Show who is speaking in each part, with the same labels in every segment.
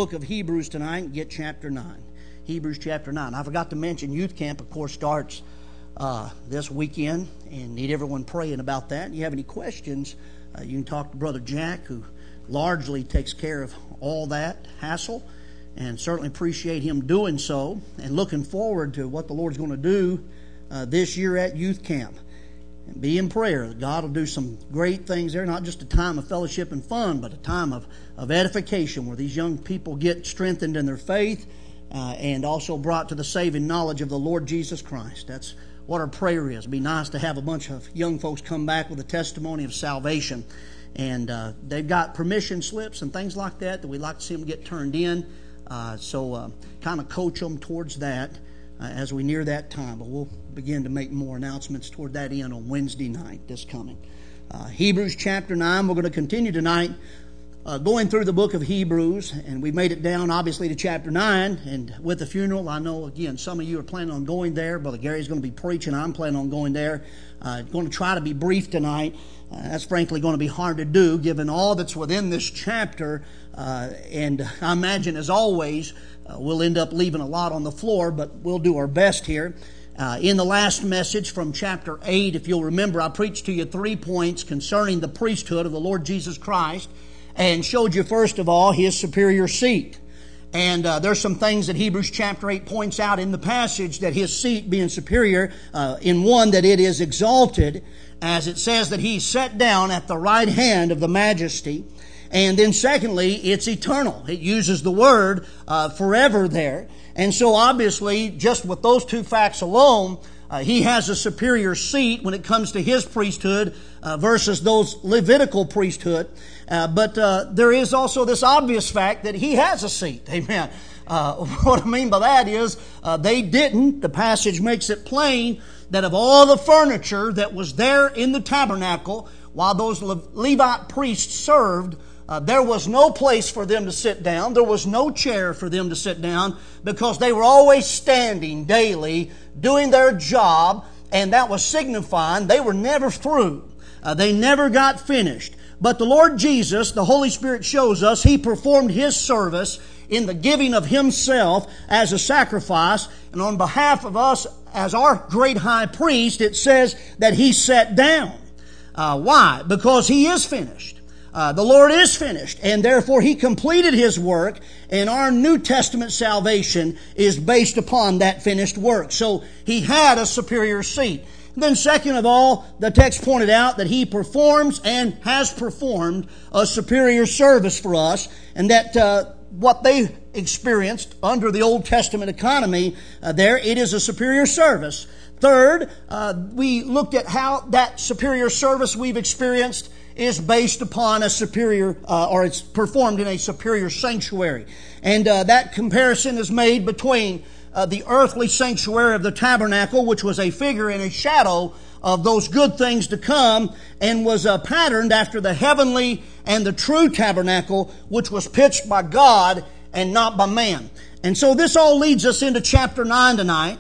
Speaker 1: book of Hebrews tonight and get chapter 9. Hebrews chapter 9. I forgot to mention youth camp, of course, starts this weekend, and need everyone praying about that. If you have any questions, you can talk to Brother Jack, who largely takes care of all that hassle, and certainly appreciate him doing so, and looking forward to what the Lord's going to do this year at youth camp. And be in prayer that God will do some great things there, not just a time of fellowship and fun, but a time of edification where these young people get strengthened in their faith and also brought to the saving knowledge of the Lord Jesus Christ. That's what our prayer is. It'd be nice to have a bunch of young folks come back with a testimony of salvation. And they've got permission slips and things like that we'd like to see them get turned in. So kind of coach them towards that as we near that time. But we'll begin to make more announcements toward that end on Wednesday night this coming. Hebrews chapter 9. We're going to continue tonight going through the book of Hebrews, and we've made it down obviously to chapter 9. And with the funeral, I know again some of you are planning on going there. Brother Gary's going to be preaching. I'm planning on going there. Going to try to be brief tonight. That's frankly going to be hard to do given all that's within this chapter. And I imagine, as always, we'll end up leaving a lot on the floor, but we'll do our best here. In the last message from chapter 8, if you'll remember, I preached to you 3 points concerning the priesthood of the Lord Jesus Christ, and showed you, first of all, His superior seat. And there's some things that Hebrews chapter 8 points out in the passage, that His seat being superior, in one, that it is exalted, as it says that He's set down at the right hand of the majesty. And then secondly, it's eternal. It uses the word forever there. And so obviously, just with those two facts alone, He has a superior seat when it comes to His priesthood versus those Levitical priesthood. But there is also this obvious fact that He has a seat. Amen. What I mean by that is they didn't. The passage makes it plain that of all the furniture that was there in the tabernacle while those Levite priests served, there was no place for them to sit down. There was no chair for them to sit down, because they were always standing daily doing their job, and that was signifying they were never through. They never got finished. But the Lord Jesus, the Holy Spirit shows us, He performed His service in the giving of Himself as a sacrifice. And on behalf of us as our great high priest, it says that He sat down. Why? Because He is finished. The Lord is finished, and therefore He completed His work, and our New Testament salvation is based upon that finished work. So He had a superior seat. And then second of all, the text pointed out that He performs and has performed a superior service for us, and that what they experienced under the Old Testament economy there, it is a superior service. Third, we looked at how that superior service we've experienced is based upon a superior, or it's performed in a superior sanctuary. And that comparison is made between the earthly sanctuary of the tabernacle, which was a figure and a shadow of those good things to come, and was patterned after the heavenly and the true tabernacle, which was pitched by God and not by man. And so this all leads us into chapter 9 tonight.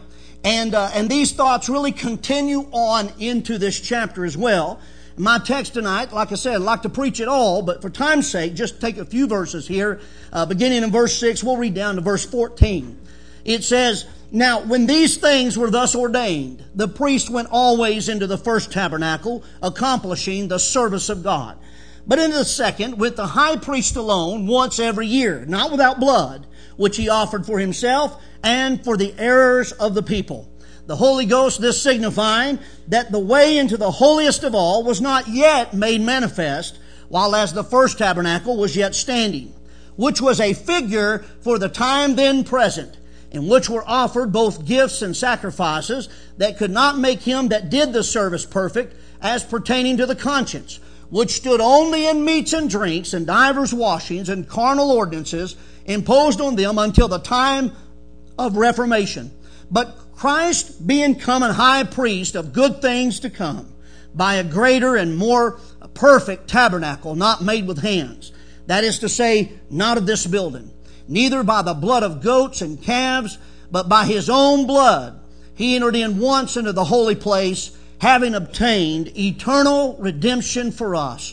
Speaker 1: And these thoughts really continue on into this chapter as well. My text tonight, like I said, I'd like to preach it all, but for time's sake, just take a few verses here. Beginning in verse 6, we'll read down to verse 14. It says, "Now when these things were thus ordained, the priest went always into the first tabernacle, accomplishing the service of God. But into the second went the high priest alone, once every year, not without blood, which he offered for himself and for the errors of the people. The Holy Ghost, this signifying that the way into the holiest of all was not yet made manifest, while as the first tabernacle was yet standing, which was a figure for the time then present, in which were offered both gifts and sacrifices that could not make him that did the service perfect, as pertaining to the conscience, which stood only in meats and drinks and divers washings and carnal ordinances imposed on them until the time of reformation. But Christ being come an high priest of good things to come, by a greater and more perfect tabernacle, not made with hands, that is to say, not of this building, neither by the blood of goats and calves, but by His own blood, He entered in once into the holy place, having obtained eternal redemption for us.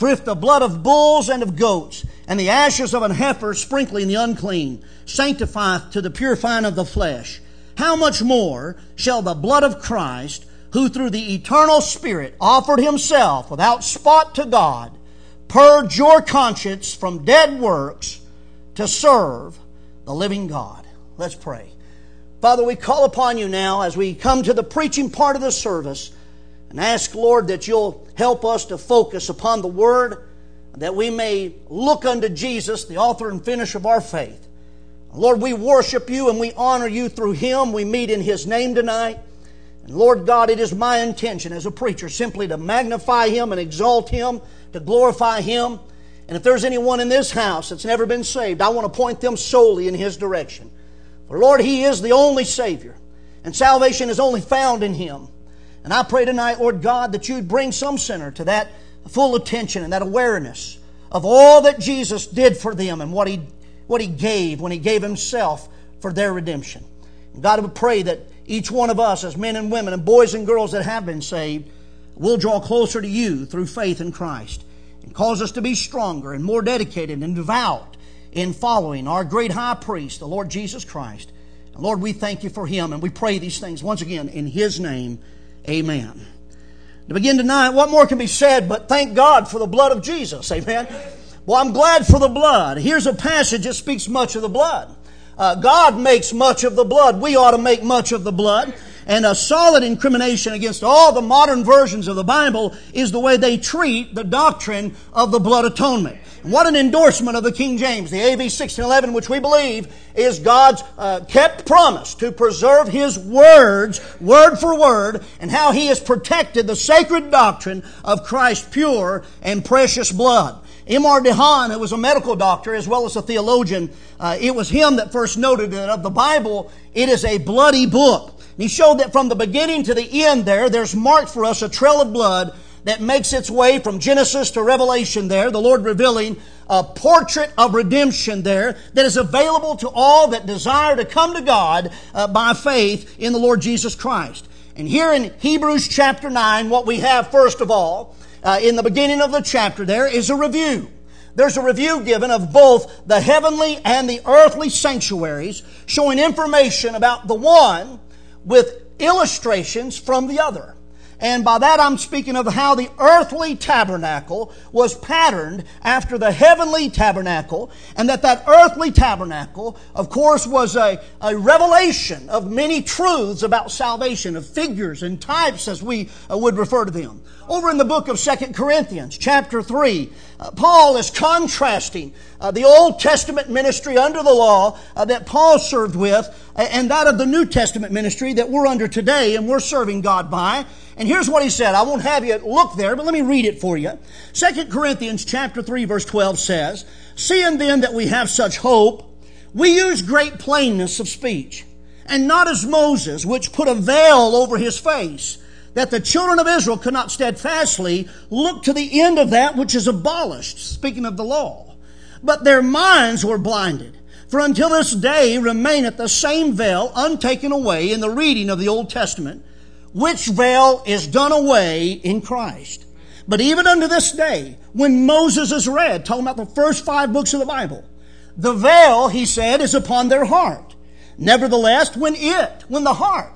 Speaker 1: For if the blood of bulls and of goats, and the ashes of an heifer sprinkling the unclean, sanctifieth to the purifying of the flesh, how much more shall the blood of Christ, who through the eternal Spirit offered Himself without spot to God, purge your conscience from dead works to serve the living God? Let's pray. Father, we call upon You now as we come to the preaching part of the service, and ask, Lord, that You'll help us to focus upon the Word, that we may look unto Jesus, the author and finisher of our faith. Lord, we worship You and we honor You through Him. We meet in His name tonight. And Lord God, it is my intention as a preacher simply to magnify Him and exalt Him, to glorify Him. And if there's anyone in this house that's never been saved, I want to point them solely in His direction. For Lord, He is the only Savior, and salvation is only found in Him. And I pray tonight, Lord God, that You'd bring some sinner to that full attention and that awareness of all that Jesus did for them and what He gave when He gave Himself for their redemption. And God, I would pray that each one of us as men and women and boys and girls that have been saved will draw closer to You through faith in Christ, and cause us to be stronger and more dedicated and devout in following our great high priest, the Lord Jesus Christ. And Lord, we thank You for Him, and we pray these things once again in His name. Amen. To begin tonight, what more can be said but thank God for the blood of Jesus? Amen. Well, I'm glad for the blood. Here's a passage that speaks much of the blood. God makes much of the blood. We ought to make much of the blood. And a solid incrimination against all the modern versions of the Bible is the way they treat the doctrine of the blood atonement. What an endorsement of the King James, the AV 1611, which we believe is God's kept promise to preserve His words, word for word, and how He has protected the sacred doctrine of Christ's pure and precious blood. M.R. DeHaan, who was a medical doctor as well as a theologian, it was him that first noted that of the Bible, it is a bloody book. And he showed that from the beginning to the end there's marked for us a trail of blood that makes its way from Genesis to Revelation there, the Lord revealing a portrait of redemption there that is available to all that desire to come to God by faith in the Lord Jesus Christ. And here in Hebrews chapter 9, what we have first of all, in the beginning of the chapter there, is a review. There's a review given of both the heavenly and the earthly sanctuaries, showing information about the one with illustrations from the other. And by that I'm speaking of how the earthly tabernacle was patterned after the heavenly tabernacle, and that earthly tabernacle, of course, was a revelation of many truths about salvation, of figures and types as we would refer to them. Over in the book of 2 Corinthians, chapter 3, Paul is contrasting the Old Testament ministry under the law that Paul served with and that of the New Testament ministry that we're under today and we're serving God by. And here's what he said. I won't have you look there, but let me read it for you. 2 Corinthians chapter 3 verse 12 says, "Seeing then that we have such hope, we use great plainness of speech, and not as Moses, which put a veil over his face, that the children of Israel could not steadfastly look to the end of that which is abolished," speaking of the law. "But their minds were blinded. For until this day remaineth the same veil untaken away in the reading of the Old Testament, which veil is done away in Christ. But even unto this day, when Moses is read," talking about the first 5 books of the Bible, "the veil," he said, "is upon their heart. Nevertheless, when the heart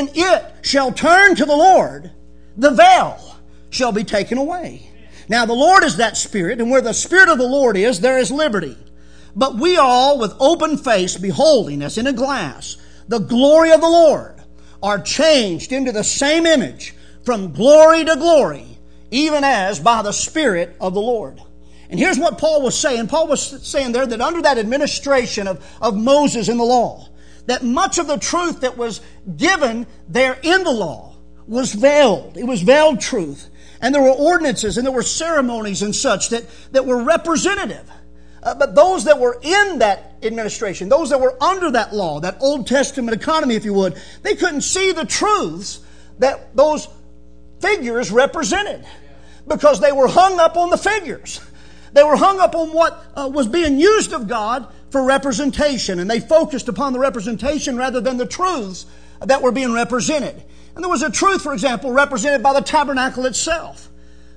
Speaker 1: shall turn to the Lord, the veil shall be taken away. Now the Lord is that Spirit, and where the Spirit of the Lord is, there is liberty. But we all, with open face, beholding as in a glass the glory of the Lord, are changed into the same image from glory to glory, even as by the Spirit of the Lord." And here's what Paul was saying. Paul was saying there that under that administration of Moses in the law, that much of the truth that was given there in the law was veiled. It was veiled truth. And there were ordinances and there were ceremonies and such that were representative. But those that were in that administration, those that were under that law, that Old Testament economy, if you would, they couldn't see the truths that those figures represented because they were hung up on the figures. They were hung up on what was being used of God for representation, and they focused upon the representation rather than the truths that were being represented. And there was a truth, for example, represented by the tabernacle itself.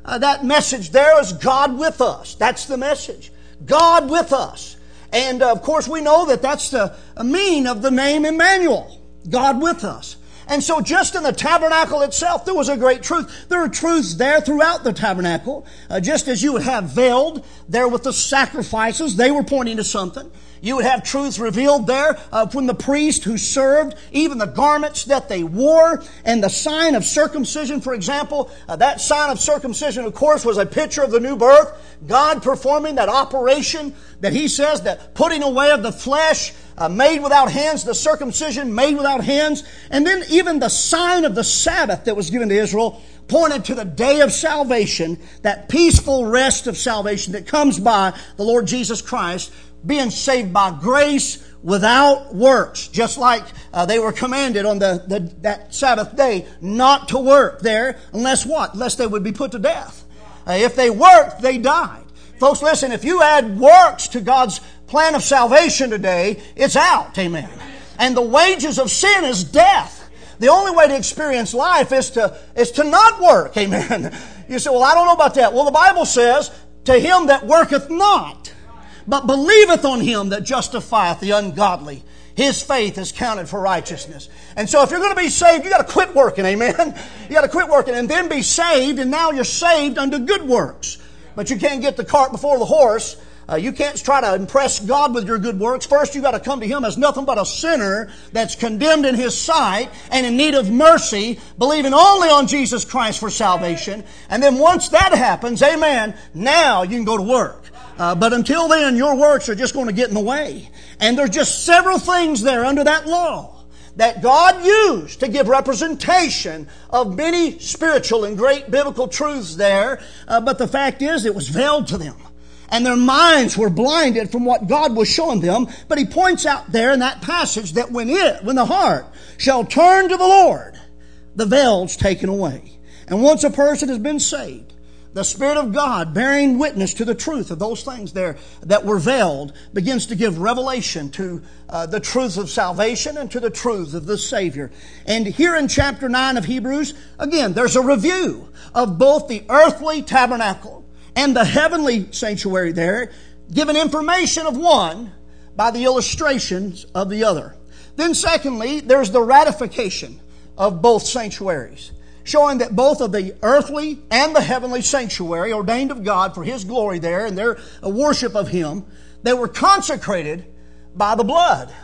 Speaker 1: that message there is God with us. That's the message. God with us. And of course we know that that's the meaning of the name Emmanuel. God with us. And so just in the tabernacle itself, there was a great truth. There are truths there throughout the tabernacle. Just as you would have veiled there with the sacrifices, they were pointing to something. You would have truths revealed there from the priest who served, even the garments that they wore, and the sign of circumcision, for example. That sign of circumcision, of course, was a picture of the new birth. God performing that operation that He says, that putting away of the flesh made without hands, the circumcision made without hands. And then even the sign of the Sabbath that was given to Israel pointed to the day of salvation, that peaceful rest of salvation that comes by the Lord Jesus Christ, being saved by grace without works, just like they were commanded on that Sabbath day not to work there unless what? Unless they would be put to death. If they worked, they died. Folks, listen, if you add works to God's plan of salvation today, it's out. Amen. And the wages of sin is death. The only way to experience life is to not work. Amen. You say, well, I don't know about that. Well, the Bible says, to him that worketh not, but believeth on Him that justifieth the ungodly, his faith is counted for righteousness. And so if you're going to be saved, you got to quit working, amen? You got to quit working and then be saved, and now you're saved unto good works. But you can't get the cart before the horse. You can't try to impress God with your good works. First, you got to come to Him as nothing but a sinner that's condemned in His sight and in need of mercy, believing only on Jesus Christ for salvation. And then once that happens, amen, now you can go to work. But until then, your works are just going to get in the way. And there's just several things there under that law that God used to give representation of many spiritual and great biblical truths there. But the fact is, it was veiled to them. And their minds were blinded from what God was showing them. But He points out there in that passage that when the heart shall turn to the Lord, the veil's taken away. And once a person has been saved, the Spirit of God, bearing witness to the truth of those things there that were veiled, begins to give revelation to the truths of salvation and to the truths of the Savior. And here in chapter 9 of Hebrews, again, there's a review of both the earthly tabernacle and the heavenly sanctuary there, giving information of one by the illustrations of the other. Then secondly, there's the ratification of both sanctuaries, showing that both of the earthly and the heavenly sanctuary, ordained of God for His glory there and their worship of Him, they were consecrated by the blood.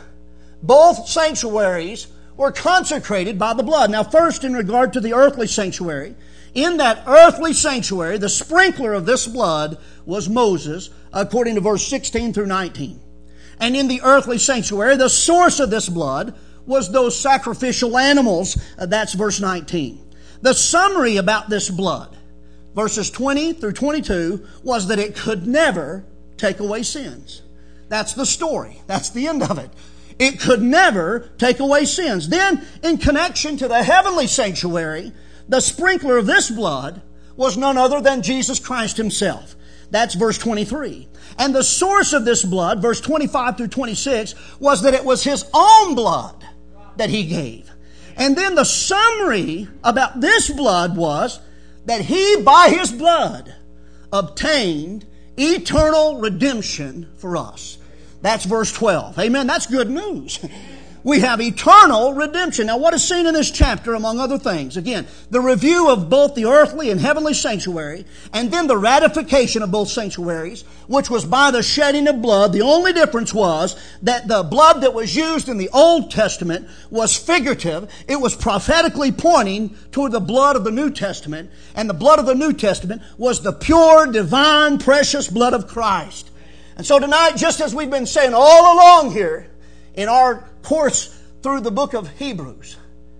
Speaker 1: Both sanctuaries were consecrated by the blood. Now first, in regard to the earthly sanctuary, in that earthly sanctuary, the sprinkler of this blood was Moses, according to verse 16 through 19. And in the earthly sanctuary, the source of this blood was those sacrificial animals. That's verse 19. The summary about this blood, verses 20 through 22, was that it could never take away sins. That's the story. That's the end of it. It could never take away sins. Then, in connection to the heavenly sanctuary, the sprinkler of this blood was none other than Jesus Christ Himself. That's verse 23. And the source of this blood, verse 25 through 26, was that it was His own blood that He gave. And then the summary about this blood was that He, by His blood, obtained eternal redemption for us. That's verse 12. Amen. That's good news. We have eternal redemption. Now, what is seen in this chapter, among other things? Again, the review of both the earthly and heavenly sanctuary, and then the ratification of both sanctuaries, which was by the shedding of blood. The only difference was that the blood that was used in the Old Testament was figurative. It was prophetically pointing toward the blood of the New Testament, and the blood of the New Testament was the pure, divine, precious blood of Christ. And so tonight, just as we've been saying all along here, in our course through the book of Hebrews,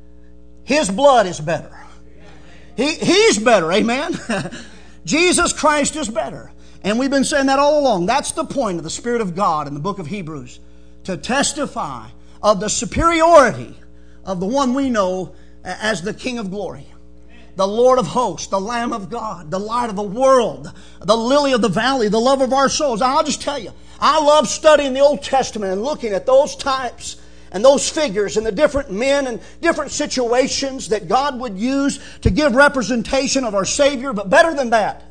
Speaker 1: His blood is better. He's better, amen? Jesus Christ is better. And we've been saying that all along. That's the point of the Spirit of God in the book of Hebrews, to testify of the superiority of the one we know as the King of glory, the Lord of hosts, the Lamb of God, the light of the world, the lily of the valley, the love of our souls. I'll just tell you, I love studying the Old Testament and looking at those types and those figures and the different men and different situations that God would use to give representation of our Savior. But better than that,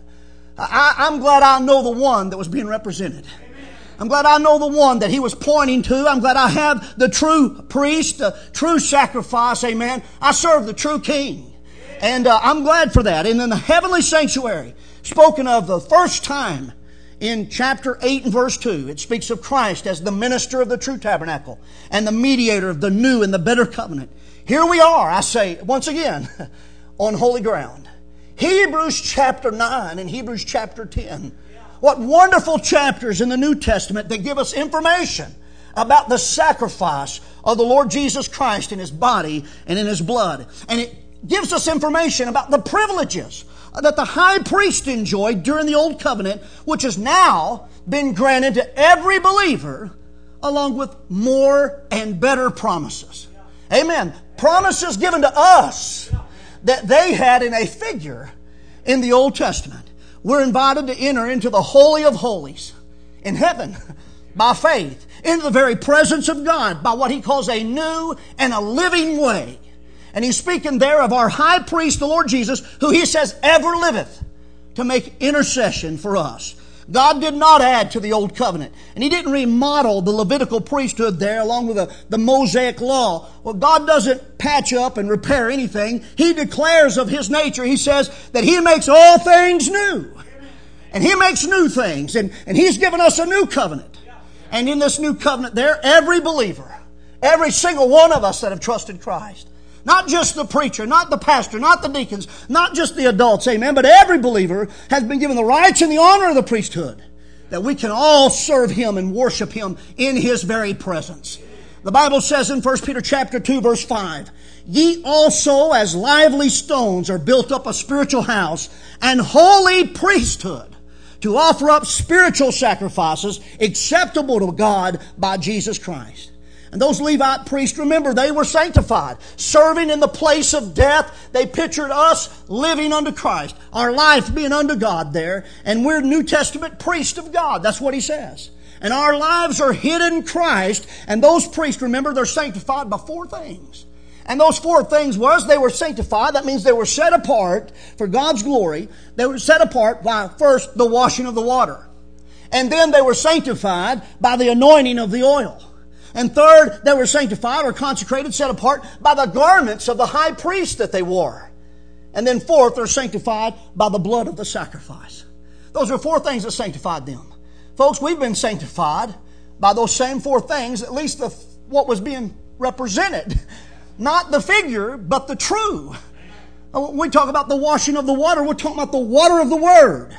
Speaker 1: I'm glad I know the one that was being represented. I'm glad I know the one that He was pointing to. I'm glad I have the true priest, the true sacrifice. Amen. I serve the true King. And I'm glad for that. And in the heavenly sanctuary, spoken of the first time in chapter 8 and verse 2, it speaks of Christ as the minister of the true tabernacle and the mediator of the new and the better covenant. Here we are, I say, once again, on holy ground. Hebrews chapter 9 and Hebrews chapter 10. What wonderful chapters in the New Testament that give us information about the sacrifice of the Lord Jesus Christ in His body and in His blood. And it gives us information about the privileges that the high priest enjoyed during the Old Covenant, which has now been granted to every believer, along with more and better promises. Amen. Promises given to us that they had in a figure in the Old Testament. We're invited to enter into the Holy of Holies in heaven by faith, into the very presence of God by what He calls a new and a living way. And He's speaking there of our high priest, the Lord Jesus, who He says ever liveth to make intercession for us. God did not add to the Old Covenant. And He didn't remodel the Levitical priesthood there along with the Mosaic law. Well, God doesn't patch up and repair anything. He declares of His nature. He says that He makes all things new. And He makes new things. And He's given us a new covenant. And in this new covenant there, every believer, every single one of us that have trusted Christ, not just the preacher, not the pastor, not the deacons, not just the adults, amen, but every believer has been given the rights and the honor of the priesthood, that we can all serve Him and worship Him in His very presence. The Bible says in 1 Peter chapter 2 verse 5, ye also as lively stones are built up a spiritual house and holy priesthood to offer up spiritual sacrifices acceptable to God by Jesus Christ. And those Levite priests, remember, they were sanctified, serving in the place of death. They pictured us living unto Christ, our life being unto God there. And we're New Testament priests of God. That's what He says. And our lives are hid in Christ. And those priests, remember, they're sanctified by 4 things. And those 4 things was they were sanctified. That means they were set apart for God's glory. They were set apart by, first, the washing of the water. And then they were sanctified by the anointing of the oil. And third, they were sanctified or consecrated, set apart by the garments of the high priest that they wore. And then fourth, they're sanctified by the blood of the sacrifice. Those are 4 things that sanctified them. Folks, we've been sanctified by those same 4 things, at least what was being represented. Not the figure, but the true. When we talk about the washing of the water, we're talking about the water of the Word.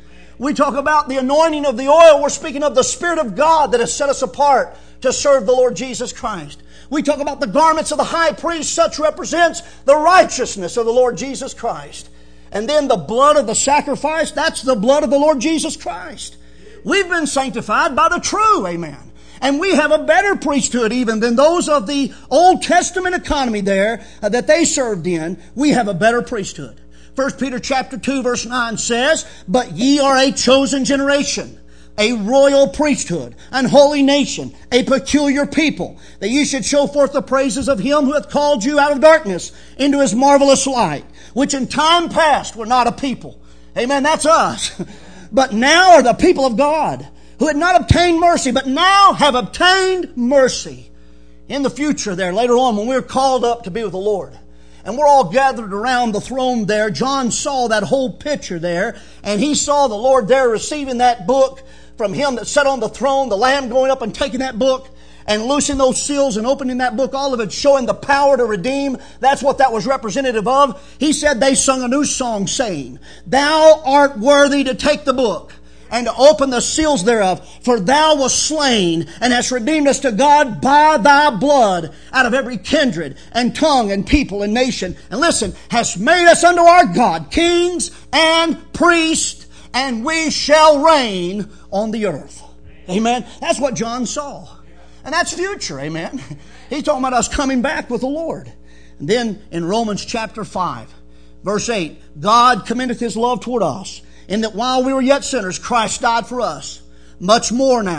Speaker 1: We talk about the anointing of the oil, we're speaking of the Spirit of God that has set us apart to serve the Lord Jesus Christ. We talk about the garments of the high priest, such represents the righteousness of the Lord Jesus Christ. And then the blood of the sacrifice, that's the blood of the Lord Jesus Christ. We've been sanctified by the true, amen. And we have a better priesthood even than those of the Old Testament economy there that they served in. We have a better priesthood. 1 Peter chapter 2 verse 9 says, but ye are a chosen generation, a royal priesthood, an holy nation, a peculiar people, that you should show forth the praises of Him who hath called you out of darkness into His marvelous light, which in time past were not a people. Amen, that's us. But now are the people of God, who had not obtained mercy, but now have obtained mercy. In the future there, later on, when we're called up to be with the Lord, and we're all gathered around the throne there, John saw that whole picture there, and he saw the Lord there receiving that book from Him that sat on the throne, the Lamb going up and taking that book and loosing those seals and opening that book, all of it showing the power to redeem. That's what that was representative of. He said they sung a new song saying, thou art worthy to take the book and to open the seals thereof, for thou wast slain and hast redeemed us to God by thy blood out of every kindred and tongue and people and nation. And listen, hast made us unto our God kings and priests, and we shall reign on the earth. Amen. That's what John saw. And that's future. Amen. He's talking about us coming back with the Lord. And then in Romans chapter 5, verse 8, God commendeth His love toward us, in that while we were yet sinners, Christ died for us. Much more now,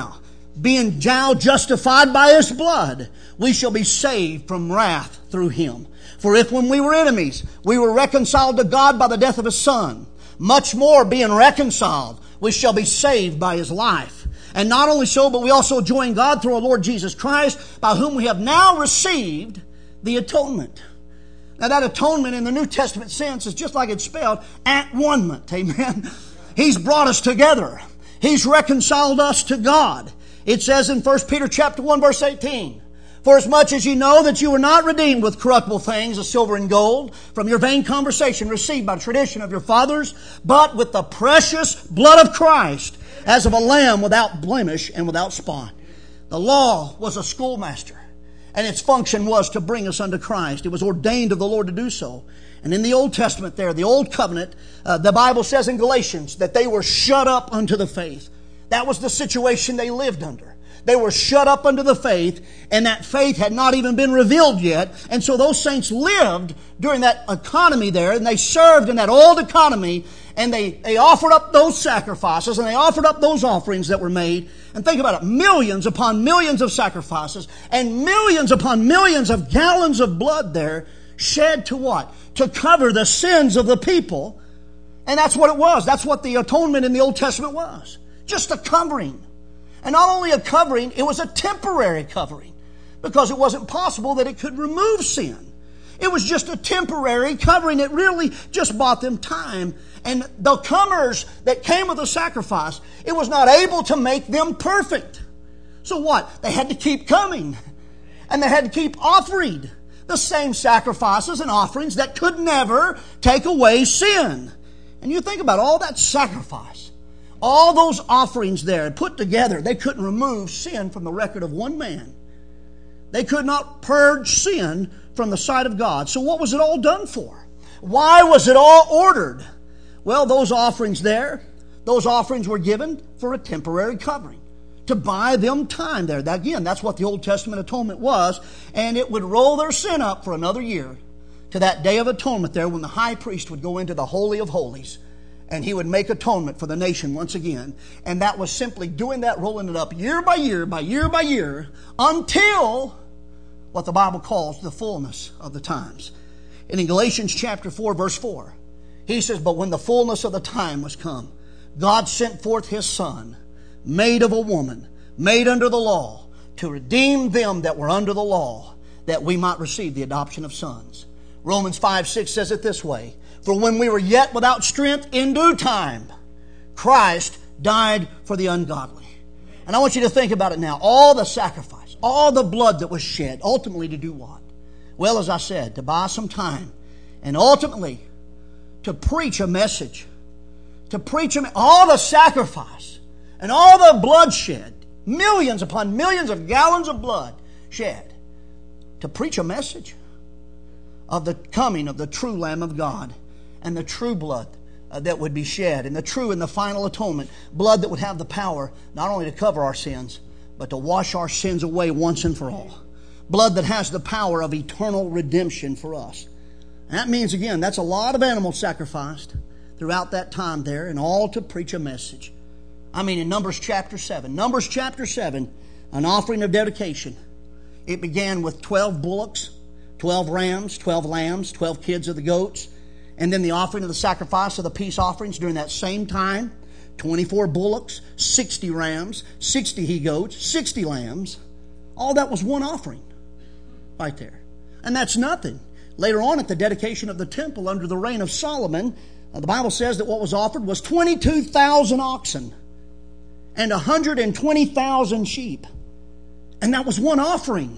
Speaker 1: being now justified by His blood, we shall be saved from wrath through Him. For if when we were enemies, we were reconciled to God by the death of His Son, much more being reconciled, we shall be saved by His life. And not only so, but we also join God through our Lord Jesus Christ, by whom we have now received the atonement. Now that atonement in the New Testament sense is just like it's spelled, at-one-ment. Amen. He's brought us together. He's reconciled us to God. It says in 1 Peter chapter 1 verse 18, For as much as you know that you were not redeemed with corruptible things, as silver and gold, from your vain conversation received by the tradition of your fathers, but with the precious blood of Christ, as of a lamb without blemish and without spot. The law was a schoolmaster, and its function was to bring us unto Christ. It was ordained of the Lord to do so. And in the Old Testament there, the Old Covenant, the Bible says in Galatians that they were shut up unto the faith. That was the situation they lived under. They were shut up unto the faith, and that faith had not even been revealed yet. And so those saints lived during that economy there, and they served in that old economy, and they offered up those sacrifices, and they offered up those offerings that were made. And think about it, millions upon millions of sacrifices, and millions upon millions of gallons of blood there, shed to what? To cover the sins of the people. And that's what it was. That's what the atonement in the Old Testament was. Just a covering. And not only a covering, it was a temporary covering, because it wasn't possible that it could remove sin. It was just a temporary covering. It really just bought them time. And the comers that came with the sacrifice, it was not able to make them perfect. So what? They had to keep coming. And they had to keep offering the same sacrifices and offerings that could never take away sin. And you think about all that sacrifice, all those offerings there put together, they couldn't remove sin from the record of one man. They could not purge sin from the sight of God. So what was it all done for? Why was it all ordered? Well, those offerings there, those offerings were given for a temporary covering, to buy them time there. Again, that's what the Old Testament atonement was, and it would roll their sin up for another year to that day of atonement there, when the high priest would go into the Holy of Holies, and he would make atonement for the nation once again. And that was simply doing that, rolling it up year by year, by year by year, until what the Bible calls the fullness of the times. And in Galatians chapter 4, verse 4, he says, But when the fullness of the time was come, God sent forth His Son, made of a woman, made under the law, to redeem them that were under the law, that we might receive the adoption of sons. Romans 5:6 says it this way, For when we were yet without strength, in due time, Christ died for the ungodly. And I want you to think about it now. All the sacrifice, all the blood that was shed, ultimately to do what? Well, as I said, to buy some time, and ultimately to preach a message. To preach all the sacrifice and all the bloodshed, millions upon millions of gallons of blood shed, to preach a message of the coming of the true Lamb of God, and the true blood that would be shed, and the true and the final atonement, blood that would have the power not only to cover our sins, but to wash our sins away once and for all. Blood that has the power of eternal redemption for us. And that means, again, that's a lot of animals sacrificed throughout that time there, and all to preach a message. I mean, in Numbers chapter 7, an offering of dedication. It began with 12 bullocks, 12 rams, 12 lambs, 12 kids of the goats, and then the offering of the sacrifice of the peace offerings during that same time, 24 bullocks, 60 rams, 60 he-goats, 60 lambs. All that was one offering right there. And that's nothing. Later on at the dedication of the temple under the reign of Solomon, the Bible says that what was offered was 22,000 oxen and 120,000 sheep. And that was one offering.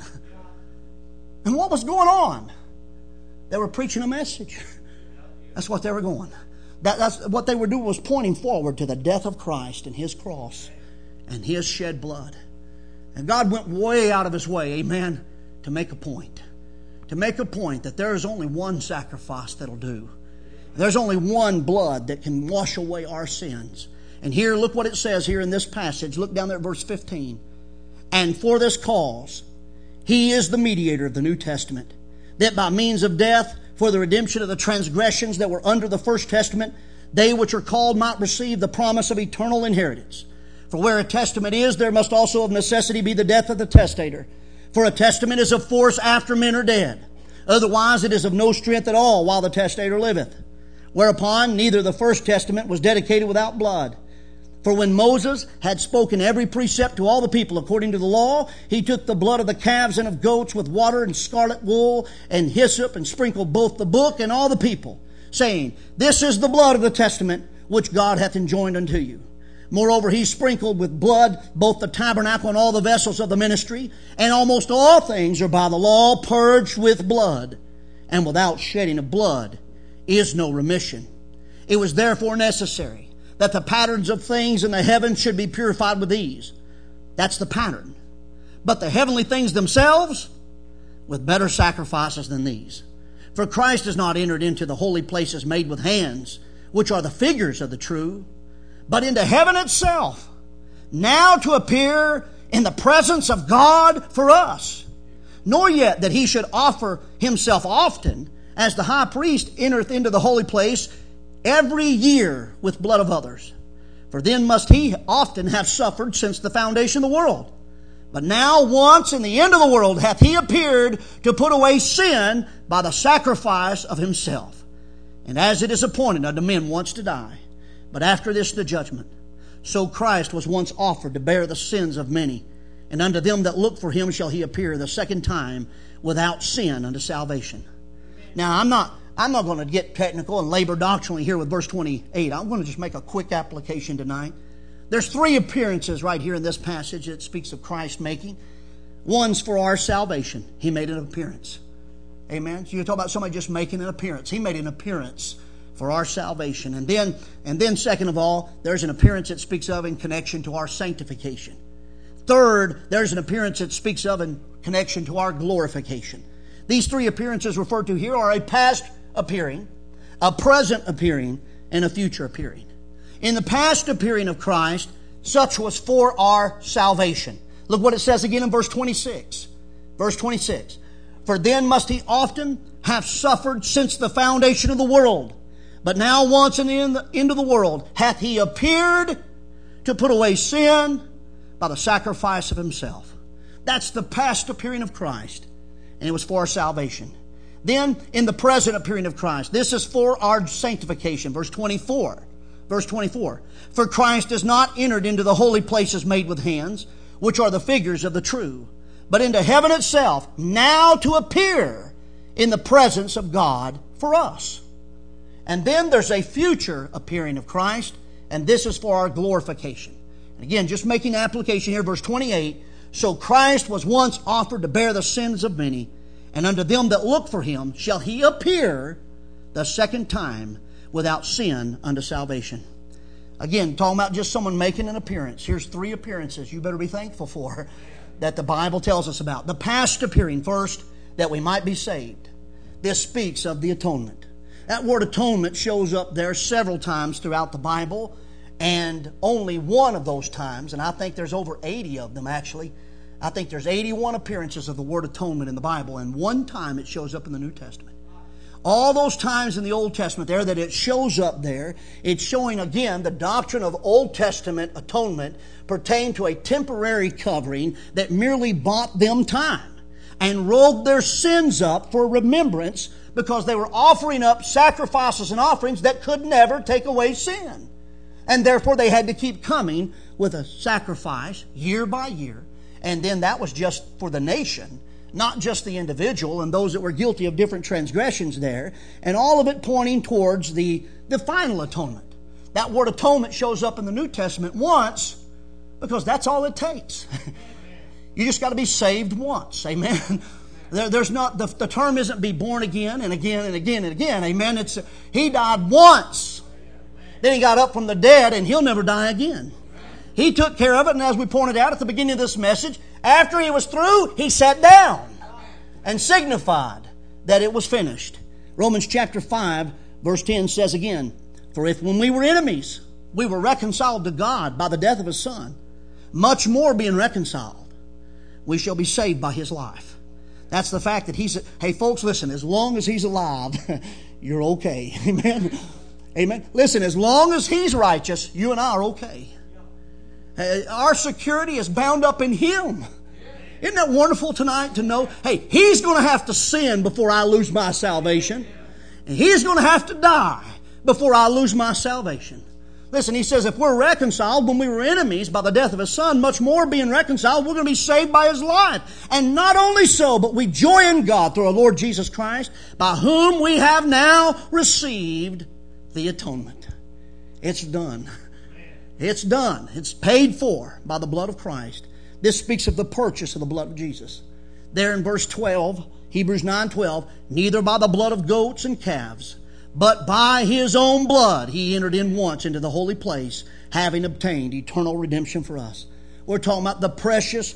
Speaker 1: And what was going on? They were preaching a message. That's what they were going. That's what they were doing, was pointing forward to the death of Christ and His cross and His shed blood. And God went way out of His way, amen, to make a point. To make a point that there is only one sacrifice that'll do. There's only one blood that can wash away our sins. And here, look what it says here in this passage. Look down there at verse 15. And for this cause, He is the mediator of the New Testament, that by means of death, for the redemption of the transgressions that were under the first testament, they which are called might receive the promise of eternal inheritance. For where a testament is, there must also of necessity be the death of the testator. For a testament is of force after men are dead. Otherwise it is of no strength at all while the testator liveth. Whereupon neither the first testament was dedicated without blood. For when Moses had spoken every precept to all the people according to the law, he took the blood of the calves and of goats with water and scarlet wool and hyssop and sprinkled both the book and all the people, saying, This is the blood of the testament which God hath enjoined unto you. Moreover, he sprinkled with blood both the tabernacle and all the vessels of the ministry, and almost all things are by the law purged with blood, and without shedding of blood is no remission. It was therefore necessary that the patterns of things in the heavens should be purified with these. That's the pattern. But the heavenly things themselves with better sacrifices than these. For Christ has not entered into the holy places made with hands, which are the figures of the true, but into heaven itself, now to appear in the presence of God for us. Nor yet that he should offer himself often, as the high priest entereth into the holy place every year with blood of others. For then must he often have suffered since the foundation of the world. But now once in the end of the world hath he appeared to put away sin by the sacrifice of himself. And as it is appointed unto men once to die, but after this the judgment, so Christ was once offered to bear the sins of many. And unto them that look for him shall he appear the second time without sin unto salvation. Now I'm not going to get technical and labor doctrinally here with verse 28. I'm going to just make a quick application tonight. There's 3 appearances right here in this passage that speaks of Christ making. One's for our salvation. He made an appearance. Amen. So you're talking about somebody just making an appearance. He made an appearance for our salvation. And then second of all, there's an appearance that speaks of in connection to our sanctification. Third, there's an appearance that speaks of in connection to our glorification. These 3 appearances referred to here are a past appearing, a present appearing, and a future appearing. In the past appearing of Christ, such was for our salvation. Look what it says again in verse 26. Verse 26. For then must he often have suffered since the foundation of the world. But now once in the end of the world hath he appeared to put away sin by the sacrifice of himself. That's the past appearing of Christ. And it was for our salvation. Then, in the present appearing of Christ, this is for our sanctification. Verse 24. Verse 24. For Christ has not entered into the holy places made with hands, which are the figures of the true, but into heaven itself, now to appear in the presence of God for us. And then there's a future appearing of Christ, and this is for our glorification. And again, just making application here, verse 28. So Christ was once offered to bear the sins of many, and unto them that look for him shall he appear the second time without sin unto salvation. Again, talking about just someone making an appearance. Here's 3 appearances you better be thankful for that the Bible tells us about. The past appearing first, that we might be saved. This speaks of the atonement. That word atonement shows up there several times throughout the Bible, and only one of those times, and I think there's over 80 of them actually, I think there's 81 appearances of the word atonement in the Bible, and one time it shows up in the New Testament. All those times in the Old Testament there that it shows up there, it's showing again the doctrine of Old Testament atonement pertained to a temporary covering that merely bought them time and rolled their sins up for remembrance because they were offering up sacrifices and offerings that could never take away sin. And therefore they had to keep coming with a sacrifice year by year. And then that was just for the nation, not just the individual and those that were guilty of different transgressions there. And all of it pointing towards the final atonement. That word atonement shows up in the New Testament once because that's all it takes. You just got to be saved once. Amen. There's not the term isn't be born again and again and again and again. Amen. It's He died once. Then He got up from the dead and He'll never die again. He took care of it, and as we pointed out at the beginning of this message, after He was through, He sat down and signified that it was finished. Romans chapter 5 verse 10 says again, For if when we were enemies, we were reconciled to God by the death of His Son, much more being reconciled, we shall be saved by His life. That's the fact that He's... Hey folks, listen, as long as He's alive, you're okay. Amen? Amen? Listen, as long as He's righteous, you and I are okay. Our security is bound up in Him. Isn't that wonderful tonight to know, hey, He's going to have to sin before I lose my salvation. And He's going to have to die before I lose my salvation. Listen, He says if we're reconciled when we were enemies by the death of His Son, much more being reconciled, we're going to be saved by His life. And not only so, but we joy in God through our Lord Jesus Christ, by whom we have now received the atonement. It's done. It's done. It's paid for by the blood of Christ. This speaks of the purchase of the blood of Jesus. There in verse 12, Hebrews 9:12, neither by the blood of goats and calves, but by His own blood He entered in once into the holy place, having obtained eternal redemption for us. We're talking about the precious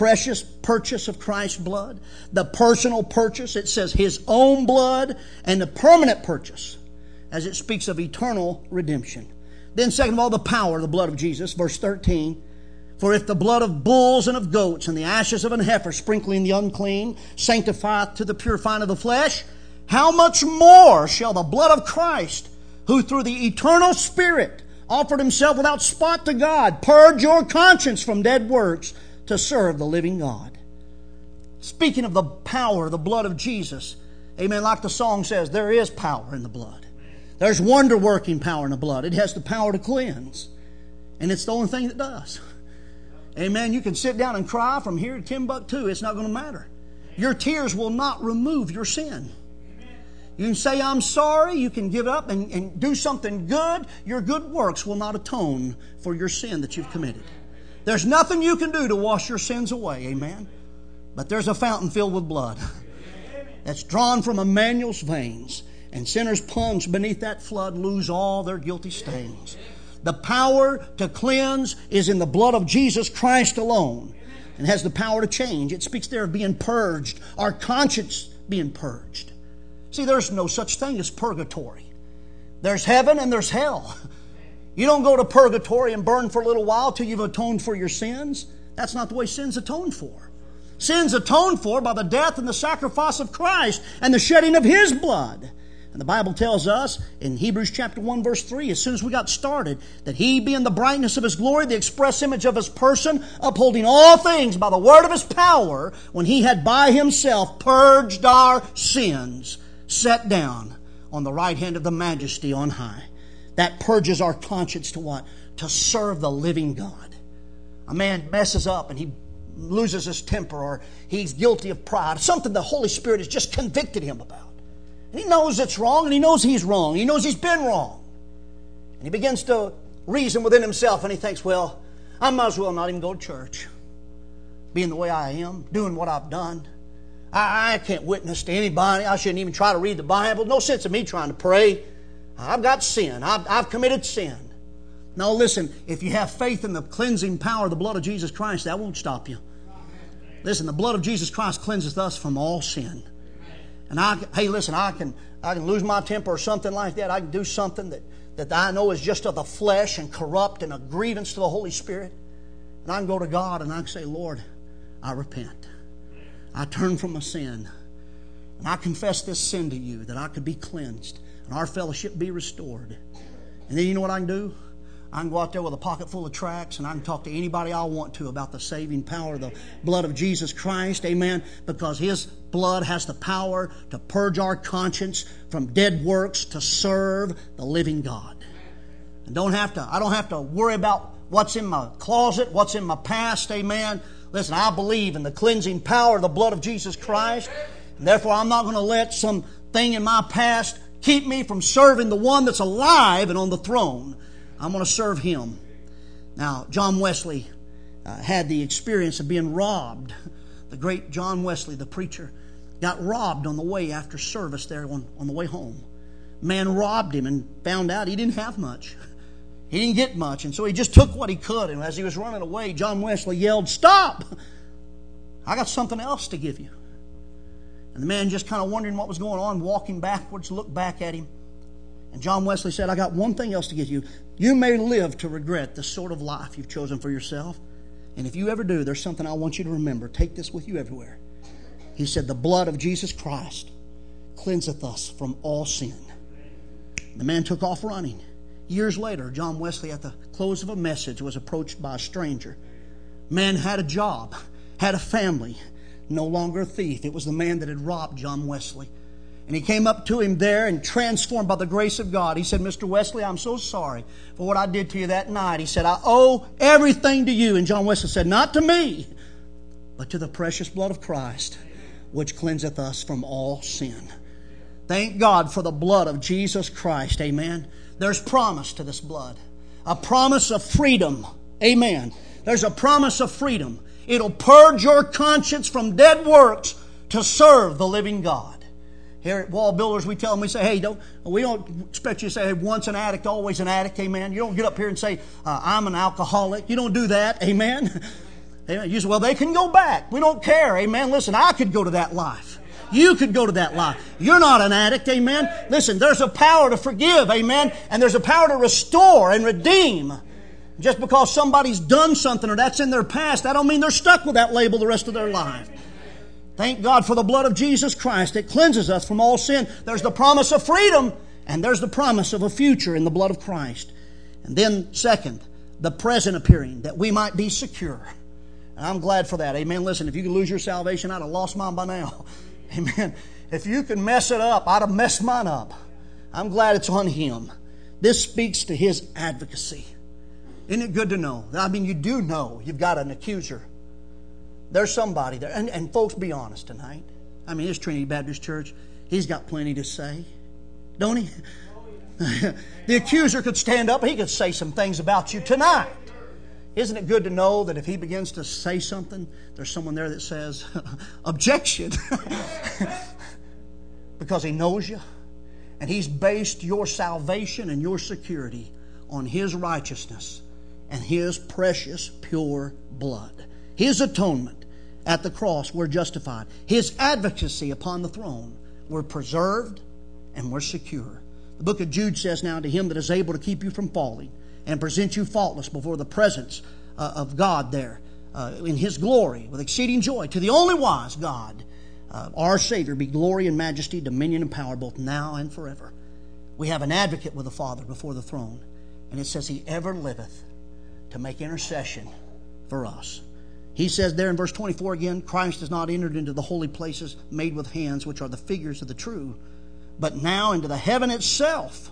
Speaker 1: purchase of Christ's blood, the personal purchase. It says His own blood, and the permanent purchase, as it speaks of eternal redemption. Then second of all, the power of the blood of Jesus, verse 13. For if the blood of bulls and of goats and the ashes of an heifer sprinkling the unclean sanctifieth to the purifying of the flesh, how much more shall the blood of Christ, who through the eternal Spirit offered Himself without spot to God, purge your conscience from dead works to serve the living God. Speaking of the power of the blood of Jesus, amen, like the song says, there is power in the blood. There's wonder-working power in the blood. It has the power to cleanse. And it's the only thing that does. Amen. You can sit down and cry from here to Timbuktu. It's not going to matter. Your tears will not remove your sin. You can say, I'm sorry. You can give up and do something good. Your good works will not atone for your sin that you've committed. There's nothing you can do to wash your sins away. Amen. But there's a fountain filled with blood that's drawn from Emmanuel's veins. And sinners plunged beneath that flood lose all their guilty stains. The power to cleanse is in the blood of Jesus Christ alone, and has the power to change. It speaks there of being purged, our conscience being purged. See, there's no such thing as purgatory. There's heaven and there's hell. You don't go to purgatory and burn for a little while till you've atoned for your sins. That's not the way sin's atoned for. Sin's atoned for by the death and the sacrifice of Christ and the shedding of His blood. And the Bible tells us in Hebrews chapter 1 verse 3, as soon as we got started, that He being the brightness of His glory, the express image of His person, upholding all things by the word of His power, when He had by Himself purged our sins, sat down on the right hand of the Majesty on high. That purges our conscience to what? To serve the living God. A man messes up and he loses his temper, or he's guilty of pride, something the Holy Spirit has just convicted him about. He knows it's wrong, and he knows he's wrong. He knows he's been wrong. And he begins to reason within himself, and he thinks, well, I might as well not even go to church. Being the way I am, doing what I've done. I can't witness to anybody. I shouldn't even try to read the Bible. No sense in me trying to pray. I've got sin. I've committed sin. Now listen, if you have faith in the cleansing power of the blood of Jesus Christ, that won't stop you. Listen, the blood of Jesus Christ cleanses us from all sin. And I can lose my temper or something like that. I can do something that I know is just of the flesh and corrupt and a grievance to the Holy Spirit. And I can go to God and I can say, Lord, I repent. I turn from my sin. And I confess this sin to You, that I could be cleansed and our fellowship be restored. And then you know what I can do? I can go out there with a pocket full of tracts and I can talk to anybody I want to about the saving power of the blood of Jesus Christ. Amen. Because His blood has the power to purge our conscience from dead works to serve the living God. And I don't have to worry about what's in my closet, what's in my past. Amen. Listen, I believe in the cleansing power of the blood of Jesus Christ. And therefore, I'm not going to let some thing in my past keep me from serving the one that's alive and on the throne. I'm going to serve Him. Now, John Wesley had the experience of being robbed. The great John Wesley, the preacher, got robbed on the way after service there on the way home. Man robbed him and found out he didn't have much. He didn't get much, and so he just took what he could. And as he was running away, John Wesley yelled, "Stop! I got something else to give you." And the man, just kind of wondering what was going on, walking backwards, looked back at him. And John Wesley said, "I got one thing else to give you. You may live to regret the sort of life you've chosen for yourself. And if you ever do, there's something I want you to remember. Take this with you everywhere." He said, "The blood of Jesus Christ cleanseth us from all sin." The man took off running. Years later, John Wesley, at the close of a message, was approached by a stranger. Man had a job, had a family, no longer a thief. It was the man that had robbed John Wesley. And he came up to him there and, transformed by the grace of God, he said, Mr. Wesley, I'm so sorry for what I did to you that night. He said, I owe everything to you. And John Wesley said, not to me, but to the precious blood of Christ, which cleanseth us from all sin. Thank God for the blood of Jesus Christ. Amen. There's promise to this blood. A promise of freedom. Amen. There's a promise of freedom. It'll purge your conscience from dead works to serve the living God. Here at Wall Builders, we tell them, we say, hey, we don't expect you to say, hey, once an addict, always an addict. Amen. You don't get up here and say, I'm an alcoholic. You don't do that. Amen. Amen. You say, well, they can go back. We don't care. Amen. Listen, I could go to that life. You could go to that life. You're not an addict. Amen. Listen, there's a power to forgive. Amen. And there's a power to restore and redeem. Just because somebody's done something or that's in their past, that don't mean they're stuck with that label the rest of their life. Thank God for the blood of Jesus Christ. It cleanses us from all sin. There's the promise of freedom, and there's the promise of a future in the blood of Christ. And then, second, the present appearing, that we might be secure. And I'm glad for that. Amen. Listen, if you could lose your salvation, I'd have lost mine by now. Amen. If you could mess it up, I'd have messed mine up. I'm glad it's on Him. This speaks to His advocacy. Isn't it good to know? I mean, you do know you've got an accuser. There's somebody there. And folks, be honest tonight. I mean, it's Trinity Baptist Church. He's got plenty to say. Don't he? The accuser could stand up. He could say some things about you tonight. Isn't it good to know that if he begins to say something, there's someone there that says, objection. Because he knows you. And he's based your salvation and your security on His righteousness and His precious, pure blood. His atonement at the cross, we're justified. His advocacy upon the throne, we're preserved and we're secure. The book of Jude says now, to Him that is able to keep you from falling and present you faultless before the presence of God there in His glory with exceeding joy, to the only wise God, our Savior, be glory and majesty, dominion and power, both now and forever. We have an advocate with the Father before the throne, and it says He ever liveth to make intercession for us. He says there in verse 24 again, Christ has not entered into the holy places made with hands, which are the figures of the true, but now into the heaven itself,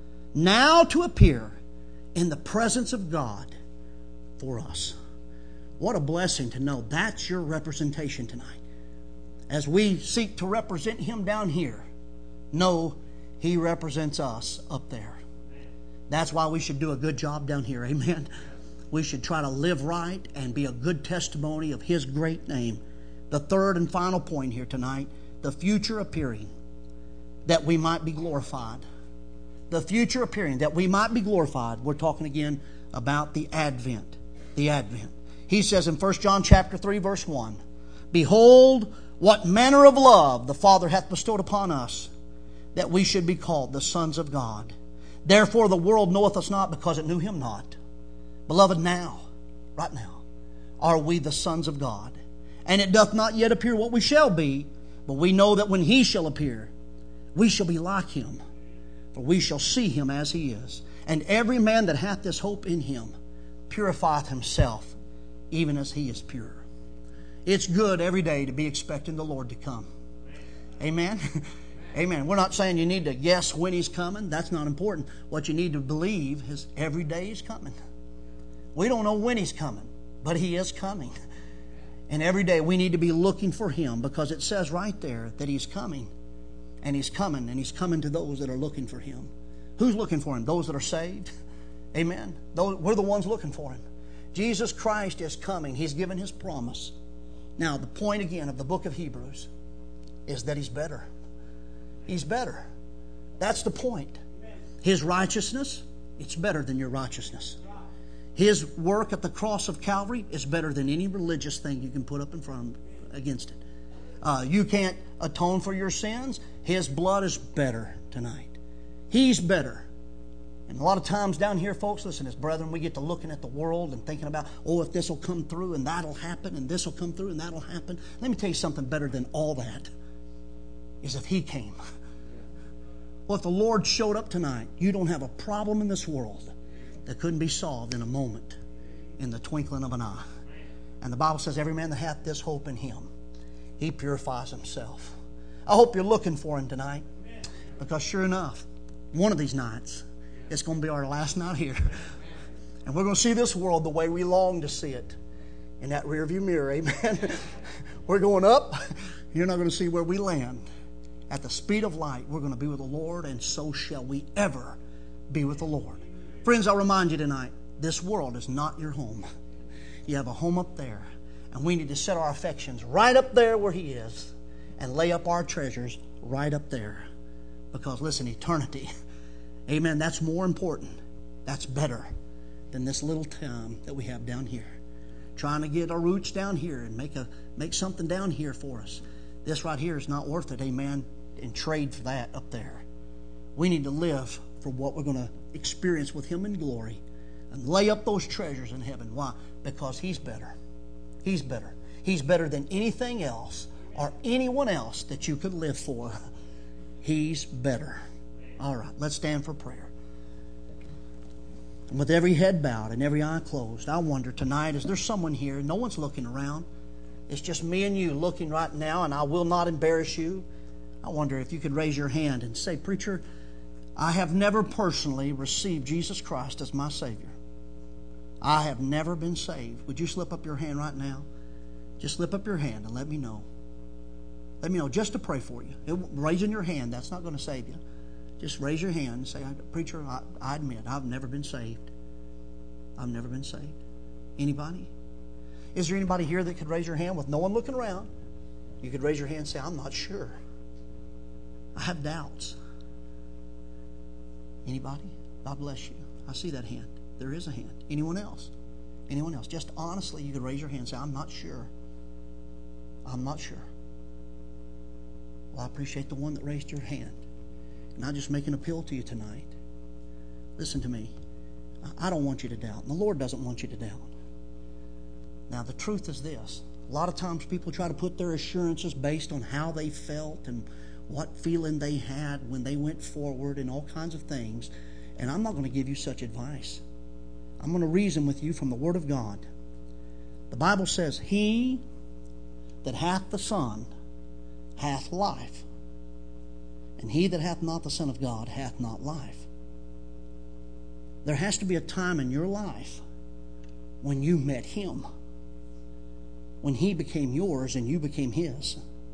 Speaker 1: now to appear in the presence of God for us. What a blessing to know that's your representation tonight. As we seek to represent Him down here, know He represents us up there. That's why we should do a good job down here. Amen. We should try to live right and be a good testimony of His great name. The third and final point here tonight, the future appearing, that we might be glorified. The future appearing, that we might be glorified. We're talking again about the Advent. The Advent. He says in 1 John chapter 3, verse 1, Behold, what manner of love the Father hath bestowed upon us, that we should be called the sons of God. Therefore the world knoweth us not, because it knew Him not. Beloved, now, right now, are we the sons of God. And it doth not yet appear what we shall be, but we know that when He shall appear, we shall be like Him, for we shall see Him as He is. And every man that hath this hope in Him purifieth himself, even as He is pure. It's good every day to be expecting the Lord to come. Amen? Amen. We're not saying you need to guess when He's coming. That's not important. What you need to believe is every day He's coming. We don't know when He's coming, but He is coming. And every day we need to be looking for Him, because it says right there that He's coming. And He's coming, and He's coming to those that are looking for Him. Who's looking for Him? Those that are saved? Amen. We're the ones looking for Him. Jesus Christ is coming. He's given His promise. Now, the point again of the book of Hebrews is that He's better. He's better. That's the point. His righteousness, it's better than your righteousness. His work at the cross of Calvary is better than any religious thing you can put up in front of against it. You can't atone for your sins. His blood is better tonight. He's better. And a lot of times down here, folks, listen, as brethren, we get to looking at the world and thinking about, oh, if this will come through and that'll happen, and this will come through and that'll happen. Let me tell you something better than all that is if He came. Well, if the Lord showed up tonight, you don't have a problem in this world that couldn't be solved in a moment, in the twinkling of an eye. And the Bible says, every man that hath this hope in Him, he purifies himself. I hope you're looking for Him tonight, because sure enough, one of these nights, it's going to be our last night here. And we're going to see this world the way we long to see it, in that rearview mirror, amen? We're going up. You're not going to see where we land. At the speed of light, we're going to be with the Lord, and so shall we ever be with the Lord. Friends, I'll remind you tonight, this world is not your home. You have a home up there, and we need to set our affections right up there where He is and lay up our treasures right up there. Because, listen, eternity, amen, that's more important. That's better than this little time that we have down here. Trying to get our roots down here and make something down here for us. This right here is not worth it, amen, and trade for that up there. We need to live for what we're going to experience with Him in glory and lay up those treasures in heaven. Why? Because He's better. He's better. He's better than anything else or anyone else that you could live for. He's better. All right, let's stand for prayer. And with every head bowed and every eye closed, I wonder tonight, is there someone here? No one's looking around. It's just me and you looking right now, and I will not embarrass you. I wonder if you could raise your hand and say, Preacher, I have never personally received Jesus Christ as my Savior. I have never been saved. Would you slip up your hand right now? Just slip up your hand and let me know. Let me know, just to pray for you. Raising your hand, that's not going to save you. Just raise your hand and say, Preacher, I admit, I've never been saved. I've never been saved. Anybody? Is there anybody here that could raise your hand with no one looking around? You could raise your hand and say, I'm not sure. I have doubts. Anybody? God bless you. I see that hand. There is a hand. Anyone else? Anyone else? Just honestly, you could raise your hand and say, I'm not sure. I'm not sure. Well, I appreciate the one that raised your hand. And I just make an appeal to you tonight. Listen to me. I don't want you to doubt. And the Lord doesn't want you to doubt. Now, the truth is this. A lot of times people try to put their assurances based on how they felt and what feeling they had when they went forward and all kinds of things. And I'm not going to give you such advice. I'm going to reason with you from the Word of God. The Bible says, He that hath the Son hath life, and he that hath not the Son of God hath not life. There has to be a time in your life when you met Him, when He became yours and you became His.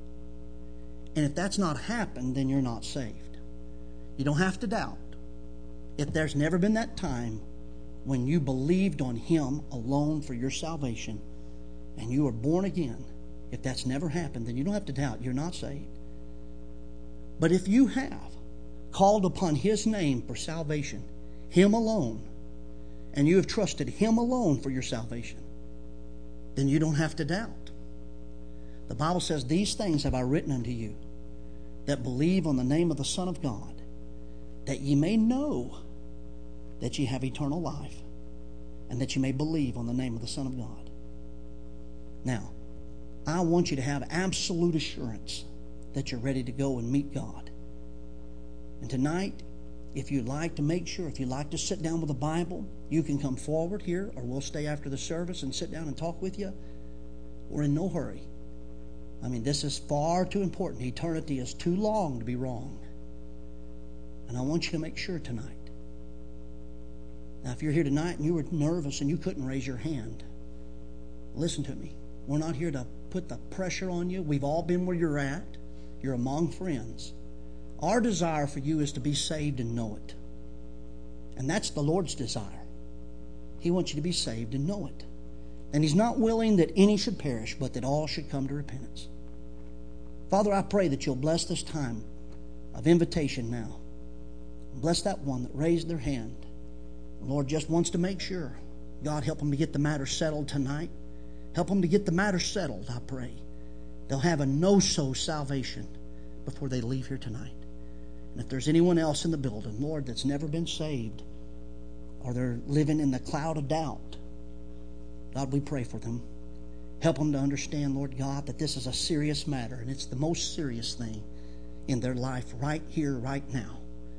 Speaker 1: And if that's not happened, then you're not saved. You don't have to doubt. If there's never been that time when you believed on Him alone for your salvation and you were born again, if that's never happened, then you don't have to doubt you're not saved. But if you have called upon His name for salvation, Him alone, and you have trusted Him alone for your salvation, then you don't have to doubt. The Bible says, These things have I written unto you that believe on the name of the Son of God, that ye may know that ye have eternal life, and that ye may believe on the name of the Son of God. Now, I want you to have absolute assurance that you're ready to go and meet God. And tonight, if you'd like to make sure, if you'd like to sit down with the Bible, you can come forward here, or we'll stay after the service and sit down and talk with you. We're in no hurry. I mean, this is far too important. Eternity is too long to be wrong. And I want you to make sure tonight. Now, if you're here tonight and you were nervous and you couldn't raise your hand, listen to me. We're not here to put the pressure on you. We've all been where you're at. You're among friends. Our desire for you is to be saved and know it. And that's the Lord's desire. He wants you to be saved and know it. And He's not willing that any should perish, but that all should come to repentance. Father, I pray that You'll bless this time of invitation now. Bless that one that raised their hand. The Lord just wants to make sure. God, help them to get the matter settled tonight. Help them to get the matter settled, I pray. They'll have a no-so salvation before they leave here tonight. And if there's anyone else in the building, Lord, that's never been saved, or they're living in the cloud of doubt, God, we pray for them. Help them to understand, Lord God, that this is a serious matter, and it's the most serious thing in their life right here, right now.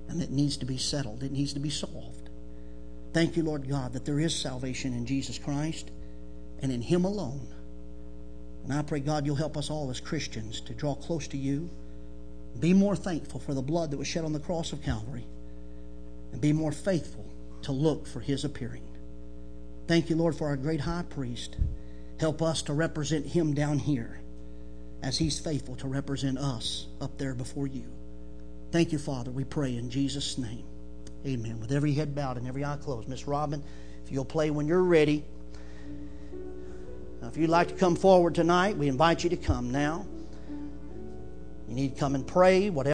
Speaker 1: and that needs to be settled. It needs to be solved. Thank you, Lord God, that there is salvation in Jesus Christ and in Him alone. And I pray, God, you'll help us all as Christians to draw close to you, be more thankful for the blood that was shed on the cross of Calvary, and be more faithful to look for His appearing. Thank you, Lord, for our great high priest. Help us to represent Him down here as He's faithful to represent us up there before you. Thank you, Father, we pray in Jesus' name. Amen. With every head bowed and every eye closed. Miss Robin, if you'll play when you're ready. Now, if you'd like to come forward tonight, we invite you to come now. You need to come and pray, whatever.